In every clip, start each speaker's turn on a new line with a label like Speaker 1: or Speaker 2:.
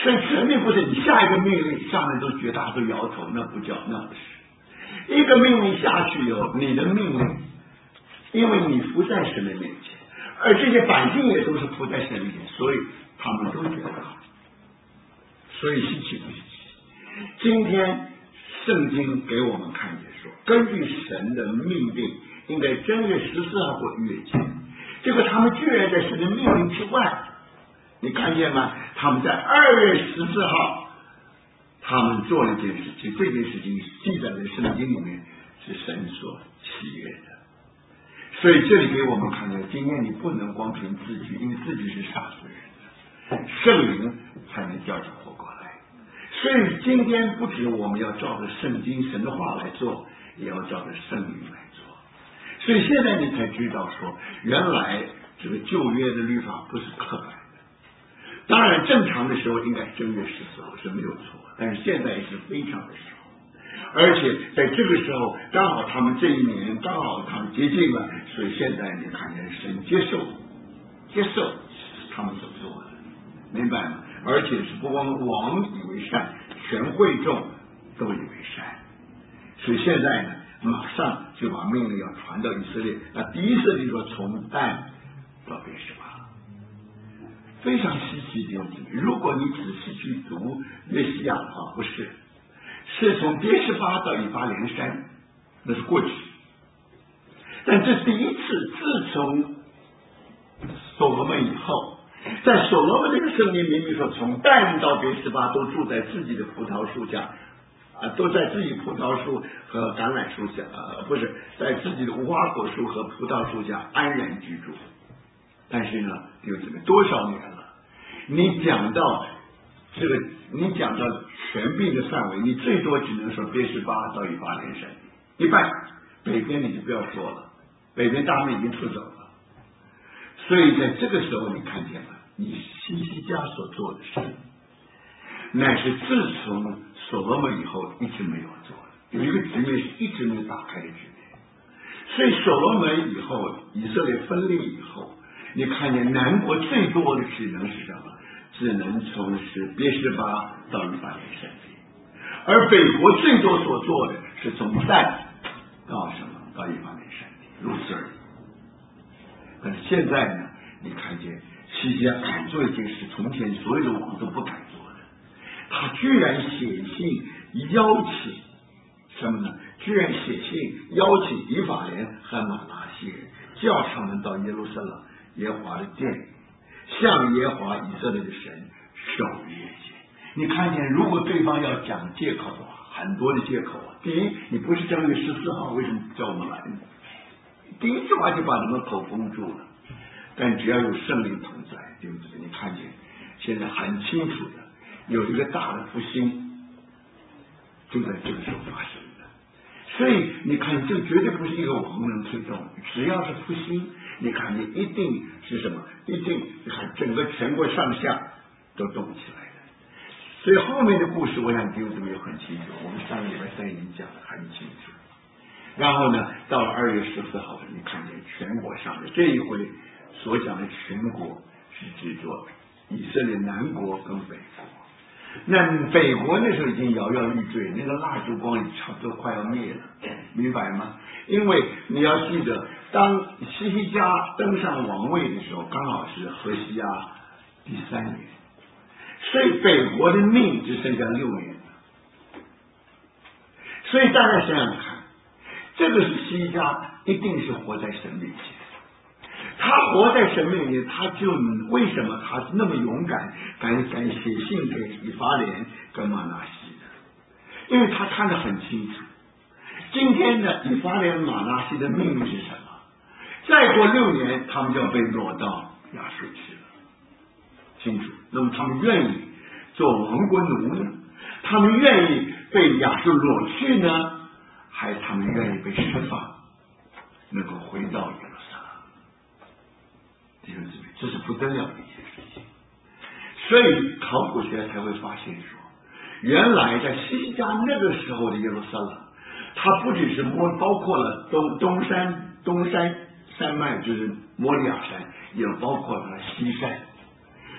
Speaker 1: 所以神命不是你下一个命令，上面都绝大都摇头，那不叫，那不是一个命令下去以后，你的命令，因为你伏在神的面前，而这些百姓也都是伏在神面前，所以他们都觉得好。所以稀奇不稀奇？今天圣经给我们看见说，根据神的命令，应该正月14号或逾越节，结果他们居然在神的命令之外。你看见吗？他们在2月14号，他们做了一件事情，这件事情记载在圣经里面是神所喜悦的。所以这里给我们看见，今天你不能光凭字句，因为字句是杀死人的，圣灵才能叫你活过来。所以今天不止我们要照着圣经神的话来做，也要照着圣灵来做。所以现在你才知道说，原来这个旧约的律法不是刻板。当然正常的时候应该正月14号是没有错，但是现在是非常的少，而且在这个时候刚好他们这一年刚好他们接近了，所以现在你看见神接受他们所做的，明白吗？而且是不光王以为善，全会众都以为善，所以现在呢马上就把命令要传到以色列。那第一次就说从但到别是巴，非常稀奇的。如果你仔细去读约西亚的话，不是，是从别是巴到以法莲山，那是过去。但这第一次，自从所罗门以后，在所罗门这个圣经明明说，从但到别是巴都住在自己的葡萄树下，都在自己葡萄树和橄榄树下，不是在自己的无花果树和葡萄树下安然居住。但是呢，有这个多少年了？你讲到这个，你讲到全并的范围，你最多只能说别是巴到以法莲山一半，北边你就不要说了，北边他们已经出走了。所以在这个时候，你看见了，以西西家所做的事，乃是自从所罗门以后一直没有做的，有一个局面是一直没有打开的局面。所以所罗门以后，以色列分裂以后，你看见南国最多的只能是什么？只能从是别是巴到以法莲山地，而北国最多所做的是从但到什么？到以法莲山地，如此而已。但是现在呢，你看见西西家敢做一件事，从前所有的王都不敢做的，他居然写信邀请什么呢？居然写信邀请以法莲和马拿西人，叫他们到耶路撒冷耶和华的殿，向耶和华以色列的神守约节。你看见，如果对方要讲借口的话，很多的借口啊。第一，你不是正月14号，为什么叫我们来呢？第一句话就把他们口封住了。但只要有圣灵同在，对不对？你看见现在很清楚的，有一个大的复兴就在这个时候发生的。所以你看，这绝对不是一个王能推动，只要是复兴，你看你一定是什么？一定你看整个全国上下都动起来的。所以后面的故事，我想弟兄姊妹也很清楚，我们上个礼拜3已经讲得很清楚。然后呢，到了2月14号，你看见全国上下，这一回所讲的全国是指着以色列南国跟北国。那北国那时候已经摇摇欲坠，那个蜡烛光也差不多快要灭了，明白吗？因为你要记得，当西西家登上王位的时候，刚好是何西阿第3年，所以北国的命只剩下6年了。所以大家想想看，这个是西西家一定是活在神面前。他活在神面前，他就为什么他那么勇敢，敢写信给以法莲跟马拿西的？因为他看得很清楚，今天的以法莲马拿西的命运是什么？再过6年，他们就要被落到亚述去了，清楚。那么他们愿意做亡国奴呢？他们愿意被亚述掳去呢？还是他们愿意被释放，能够回到耶路撒冷？弟兄姊妹，这是不得了的一件事情。所以考古学才会发现说，原来在西西家那个时候的耶路撒冷，它不只是包括了东山山脉，就是摩利亚山，也包括了西山。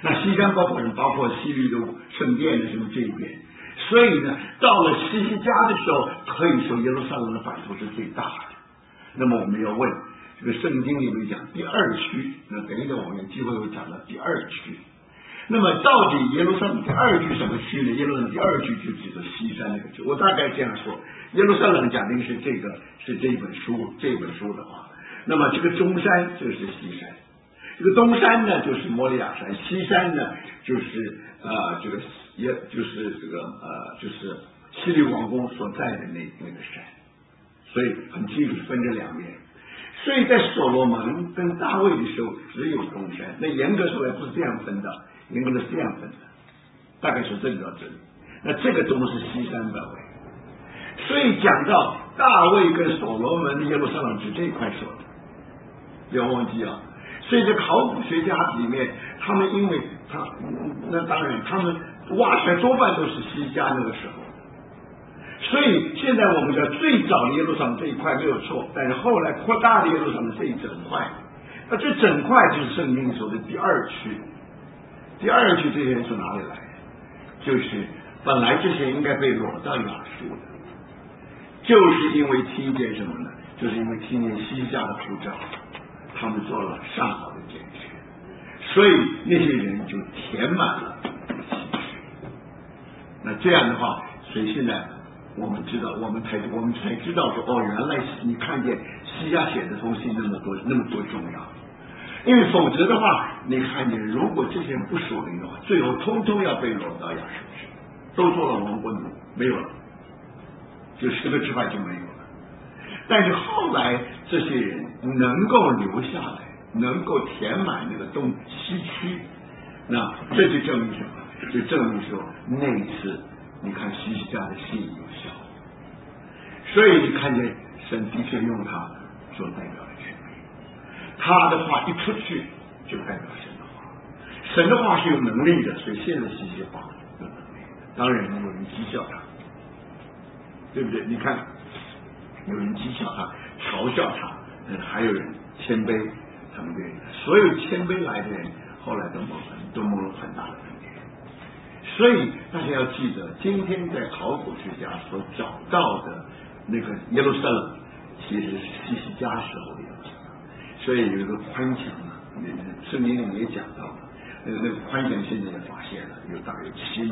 Speaker 1: 那西山包括西律的圣殿的什么这一边，所以呢，到了西西家的时候，可以说耶路撒冷的版图是最大的。那么我们要问，这个圣经里面讲第二区，那等一等我们有机会会讲到第二区。那么到底耶路撒冷第二区什么区呢？耶路撒冷第二区就指的西山那个区。我大概这样说，耶路撒冷讲的是这本书的话，那么这个中山就是西山，这个东山呢就是摩利亚山，西山呢就是就是希律王宫所在的那个山，所以很清楚是分这两边。所以在所罗门跟大卫的时候只有东山，那严格说来不是这样分的，严格是这样分的，大概是这里到这里，那这个东是西山本位。所以讲到大卫跟所罗门的耶路撒冷是这一块说的，不要忘记啊。所以这考古学家里面，他们因为那当然他们挖出来多半都是西家那个时候。所以现在我们叫最早的耶路撒冷这一块没有错，但是后来扩大的耶路撒冷这一整块，那这整块就是圣经说的第二区。第二区这些人从哪里来？就是本来这些人应该被掳到亚述的，就是因为听见什么呢？就是因为听见西家的呼召，他们做了上好的检视，所以那些人就填满了西区。那这样的话，所以现在我们才知道说，原来你看见西家写的东西那么多重要，因为否则的话，你看见如果这些人不属灵的话，最后通通要被掳到亚述去，都做了亡国奴，没有了，就10个支派就没有了。但是后来这些人能够留下来，能够填满那个东西区，那这就证明什么？就证明说那一次你看西西家的信有效，所以你看见神的确用他做代表的权威，他的话一出去就代表神的话，神的话是有能力的，所以现在西西话有能力，当然有人讥笑他，对不对？你看有人讥笑他，嘲笑他，还有人谦卑，他们对所有谦卑来的人，后来都蒙了很大的恩典。所以大家要记得，今天在考古学家所找到的那个耶路撒冷，其实是西西家时候的耶路撒冷。所以有一个宽墙啊，圣经里面也讲到了，那个宽墙现在也发现了，有大概7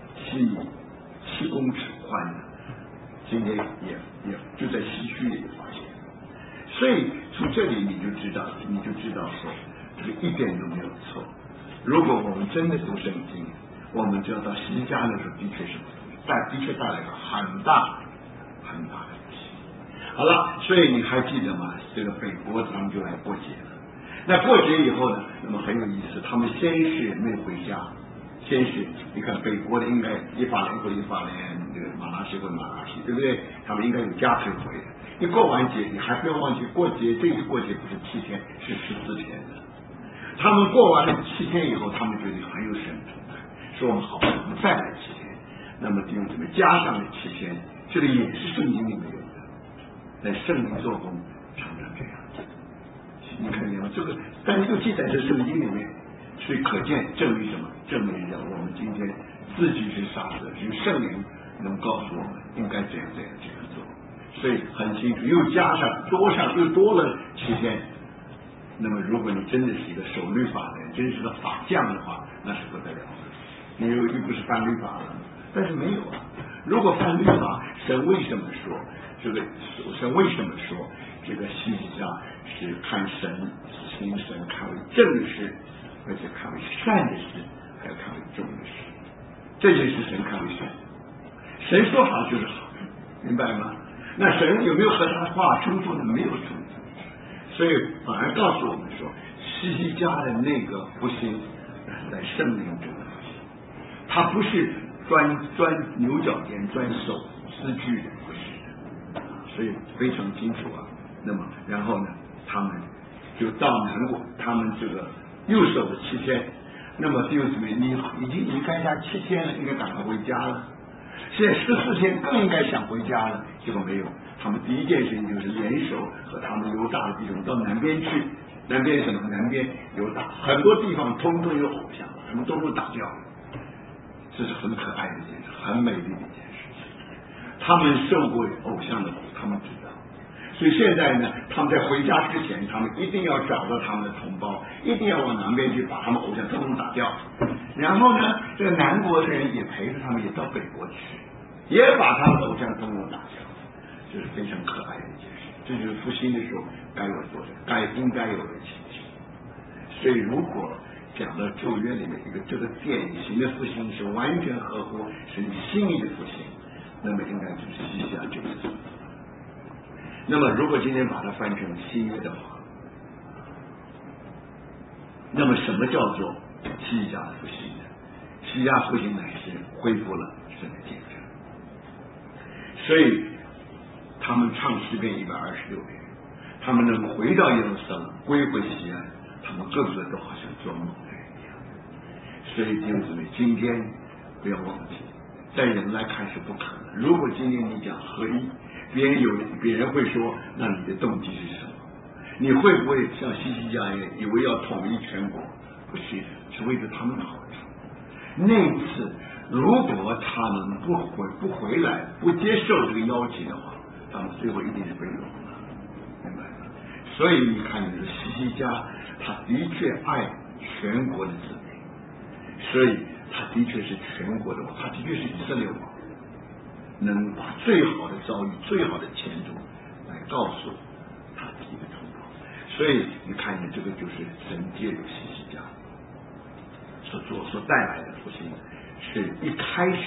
Speaker 1: 公尺宽的，今天也就在西区里发现。所以从这里你就知道说，这个一点都没有错。如果我们真的读圣经，我们知道到西家的时候，的确带来了很大的东西。好了，所以你还记得吗？这个北国他们就来过节了。那过节以后呢，那么很有意思，他们先是没有回家，先是你看北国的应该以法莲回以法莲，这个马拿西回马拿西，对不对？他们应该有家可以回的。你过完节，你还不要忘记过节，这次过节不是7天，是14天的。他们过完了7天以后，他们觉得很有神同感，说我们好，我们再来7天。那么弟兄姊妹，加上了7天，这个也是圣经里面有的，在圣灵做工常常这样子。你看见吗？这个但是又记载在圣经里面，所以可见证明什么？证明了我们今天自己是傻子，是圣灵能告诉我们应该这样做。所以很清楚，又加上又多了7天。那么如果你真的是一个守律法的人，真是个法匠的话，那是不得了的。你又不是犯律法了，但是没有啊。如果犯律法，神为什么说这个西西家是看神心神看为正的事，而且看为善的事，还要看为重的事。这件事神看为善，神说好就是好，明白吗？那神有没有和他话冲突呢？没有冲突，所以反而告诉我们说，西西家的那个不幸是在圣灵中的不幸，他不是钻牛角尖、钻手丝锯的，不是的，所以非常清楚啊。那么然后呢，他们就到南国，他们这个又守了7天。那么弟兄姊妹，你已经离开家7天了，应该赶快回家了。现在14天更应该想回家了，结果没有。他们第一件事情就是联手和他们犹大的弟兄到南边去， 南边什么？南边有很多地方通通有偶像，他们通通打架，这是很可爱的一件事，很美丽的一件事情。他们受过偶像的苦，他们知道。所以现在呢，他们在回家之前，他们一定要找到他们的同胞，一定要往南边去把他们偶像通通打掉。然后呢，这个南国的人也陪着他们，也到北国去，也把他们的偶像通通打掉。这是非常可爱的一件事，这就是复兴的时候该有做的，应该有的情形。所以，如果讲到旧约里面一个这个典型的复兴是完全合乎神心意的复兴，那么应该就是西西家这个字。那么，如果今天把它翻成新约的话，那么什么叫做西西家复兴呢？西西家复兴乃是恢复了神的见证，所以他们唱诗篇126篇，他们能回到耶路撒冷，归回西安，他们个个都好像做梦的人一样。所以弟兄姊妹，今天不要忘记，在人来看是不可能。如果今天你讲合一，别人会说，那你的动机是什么？你会不会像西西家一样，以为要统一全国？不是的，是为了他们的好处。那一次，如果他们不回来，不接受这个邀请的话，他们最后一定是被掳的，明白吗？所以你看，这个西西家，他的确爱全国的子民，所以他的确是全国的王，他的确是以色列王，能把最好的遭遇、最好的前途来告诉他自己的同胞。所以你看见这个就是神借着西西家所带来的复兴，是一开始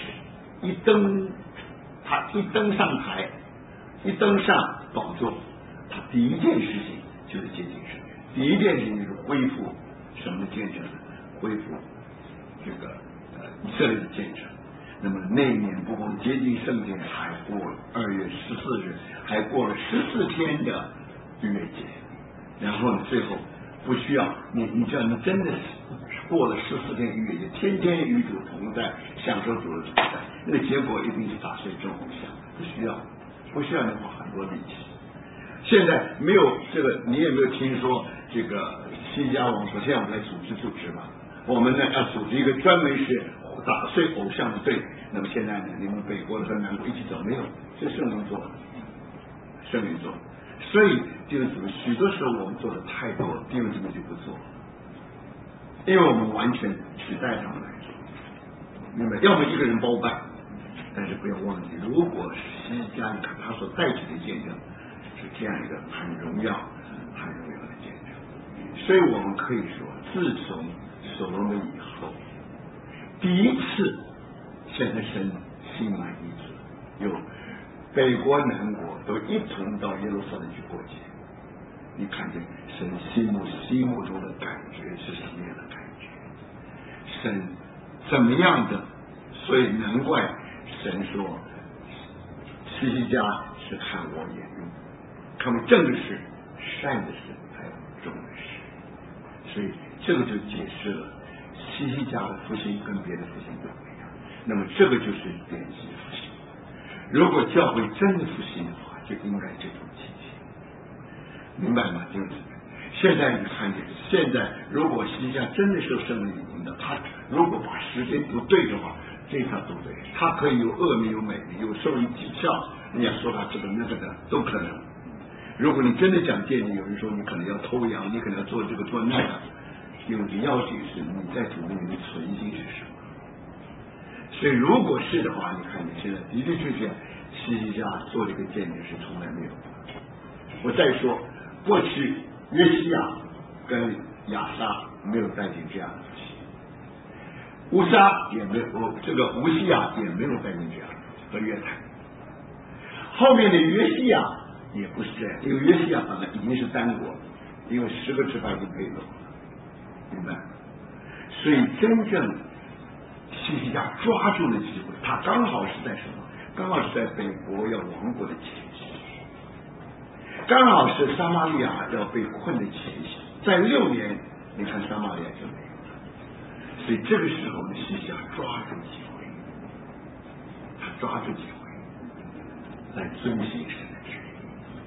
Speaker 1: 他一登上台，一登上宝座，他第一件事情就是接近神，第一件事情就是恢复什么的见证，恢复这个以色列的见证。那么那一年不光接近圣殿，还过了2月14日，还过了14天的逾越节。然后呢，最后不需要你只要你真的过了14天逾越节，天天与主同在，享受主的同在，那个结果一定是打碎众偶像，不需要你花很多力气。现在没有这个，你也没有听说这个西家王说，现在我们来组织吧，我们呢要组织一个专门是打碎偶像的队。那么现在呢，你们北国的和南国一起走，没有，是圣灵做的，圣灵做的。所以就是许多时候我们做的太多，弟兄姊妹就不做，因为我们完全取代他们来做，明白？要么一个人包办，但是不要忘记，如果西家他所带起的见证是这样一个很荣耀的见证，所以我们可以说，自从所罗门以后，第一次现在神心满意足，有北国南国都一同到耶路撒冷去过节。你看见神心目中的感觉是什么样的感觉？神怎么样的？所以难怪神说西西家是看我眼用，看我正的事、善的事，还有忠的事。所以这个就解释了西西家的复兴跟别的复兴都不一样。那么这个就是典型的复兴。如果教会真的复兴的话，就应该这种情形，明白吗？就是现在你看见，现在如果西西家真的受圣灵引导，他如果把时间不对的话，这条都对，他可以有恶名有美名，有受于讥笑，人家说他这个那个的都可能。如果你真的讲见你，有人说你可能要偷羊，你可能要做这个做那个，因为要紧是你在主里面的存心是什么。所以如果是的话，你看你现在的确确西西家做这个见证是从来没有的。我再说，过去约西亚跟亚撒没有带进这样的复兴，乌撒也没有，这个乌西亚也没有带进这样的和约坦。后面的约西亚也不是这样，因为约西亚本来已经是单国，因为10个支派已经被掳了，明白？所以真正西西家抓住了机会，他刚好是在什么？刚好是在北国要亡国的前夕，刚好是撒玛利亚要被困的前夕。在6年，你看撒玛利亚就没有了。所以这个时候呢，西西家抓住机会，他抓住机会来遵行神的旨意。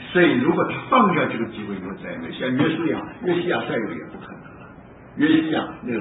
Speaker 1: 所以如果他放下这个机会以后再没，像约西亚再有也不可能了。约西亚那个